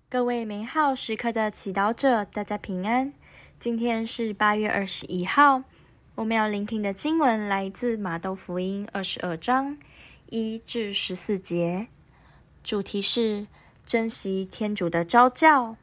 各位美好时刻的祈祷者，大家平安。今天是8月21号，我们要聆听的经文来自马窦福音22章1至14节，主题是珍惜天主的召叫。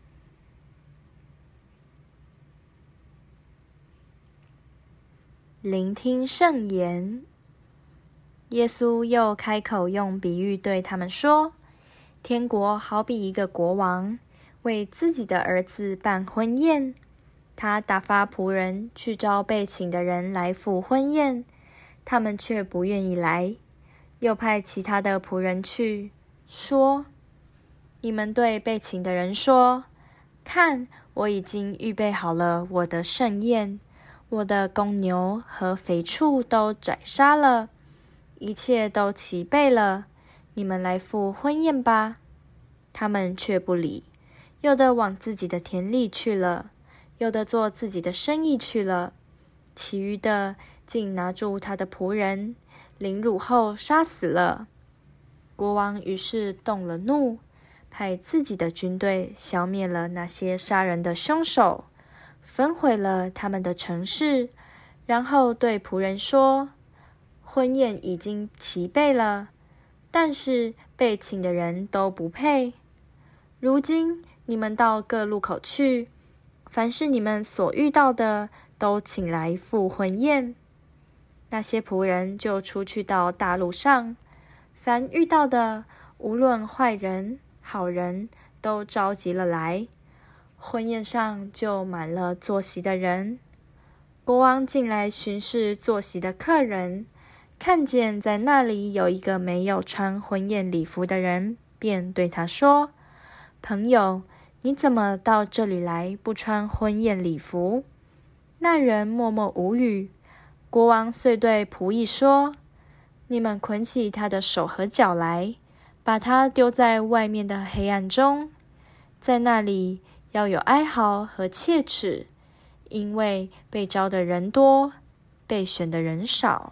聆听圣言。耶稣又开口用比喻对他们说，天国好比一个国王，为自己的儿子办婚宴。他打发仆人去招被请的人来赴婚宴，他们却不愿意来。又派其他的仆人去，说：你们对被请的人说，看，我已经预备好了我的盛宴，我的公牛和肥畜都宰杀了，一切都齐备了，你们来赴婚宴吧。他们却不理，有的往自己的田里去了，有的做自己的生意去了，其余的竟拿住他的仆人，凌辱后杀死了。国王于是动了怒，派自己的军队消灭了那些杀人的凶手，焚毁了他们的城市，然后对仆人说，婚宴已经齐备了，但是被请的人都不配。如今你们到各路口去，凡是你们所遇到的，都请来赴婚宴。那些仆人就出去到大路上，凡遇到的，无论坏人好人，都召集了来。婚宴上就满了坐席的人。国王进来巡视坐席的客人，看见在那里有一个没有穿婚宴礼服的人，便对他说，朋友，你怎么到这里来不穿婚宴礼服？那人默默无语。国王遂对仆役说，你们捆起他的手和脚来，把他丢在外面的黑暗中，在那里要有哀嚎和切齿，因为被招的人多，被选的人少。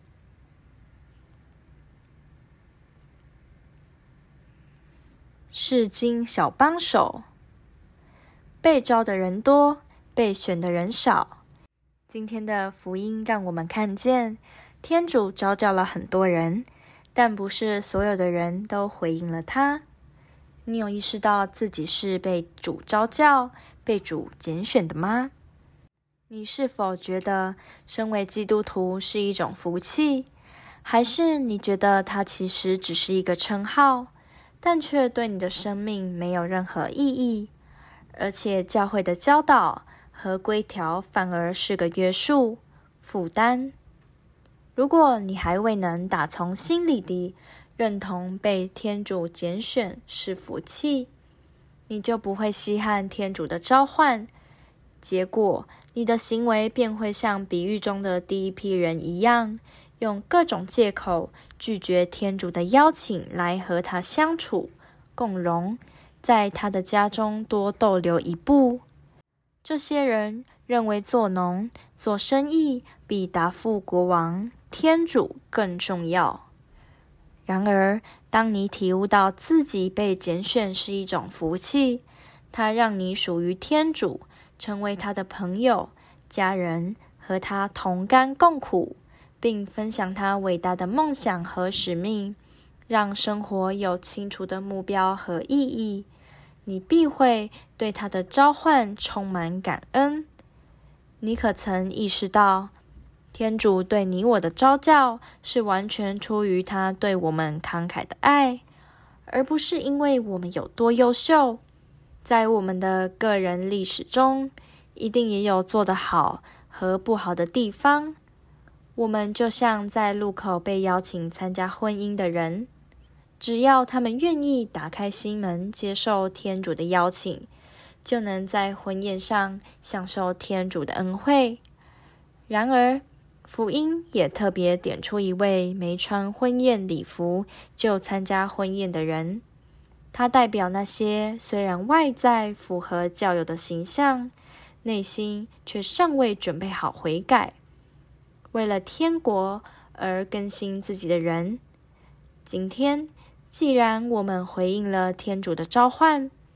释经小帮手。被招的人多，被选的人少。今天的福音让我们看见，天主召叫了很多人，但不是所有的人都回应了他。你有意识到自己是被主召叫、被主拣选的吗？你是否觉得身为基督徒是一种福气，还是你觉得它其实只是一个称号，但却对你的生命没有任何意义，而且教会的教导和规条反而是个约束、负担？如果你还未能打从心里地认同被天主拣选是福气，你就不会稀罕天主的召唤，结果你的行为便会像比喻中的第一批人一样，用各种借口拒绝天主的邀请来和他相处、共荣，在他的家中多逗留一步。这些人认为做农、做生意比答复国王、天主更重要。然而，当你体悟到自己被拣选是一种福气，它让你属于天主，成为他的朋友、家人，和他同甘共苦，并分享他伟大的梦想和使命，让生活有清楚的目标和意义，你必会对他的召唤充满感恩。你可曾意识到，天主对你我的召叫是完全出于他对我们慷慨的爱，而不是因为我们有多优秀。在我们的个人历史中，一定也有做得好和不好的地方。我们就像在路口被邀请参加婚姻的人，只要他们愿意打开心门接受天主的邀请，就能在婚宴上享受天主的恩惠。然而，福音也特别点出一位没穿婚宴礼服就参加婚宴的人，他代表那些虽然外在符合教友的形象，内心却尚未准备好悔改，为了天国而更新自己的人。今天，既然我们回应了天主的召唤，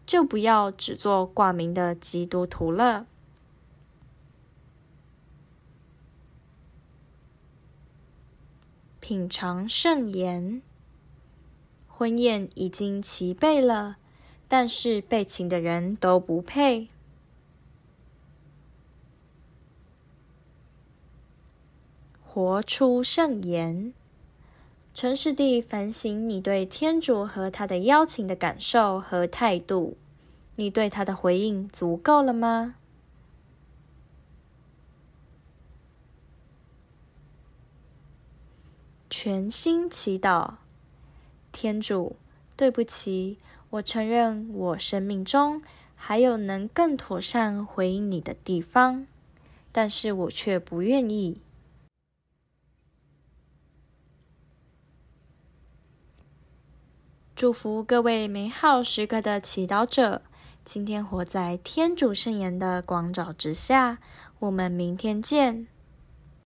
就不要只做挂名的基督徒了。品尝圣言。婚宴已经齐备了，但是被请的人都不配。活出圣言。诚实地反省你对天主和他的邀请的感受和态度，你对他的回应足够了吗？全心祈祷。天主，对不起，我承认我生命中还有能更妥善回应你的地方，但是我却不愿意。祝福各位美好时刻的祈祷者，今天活在天主圣言的光照之下。我们明天见。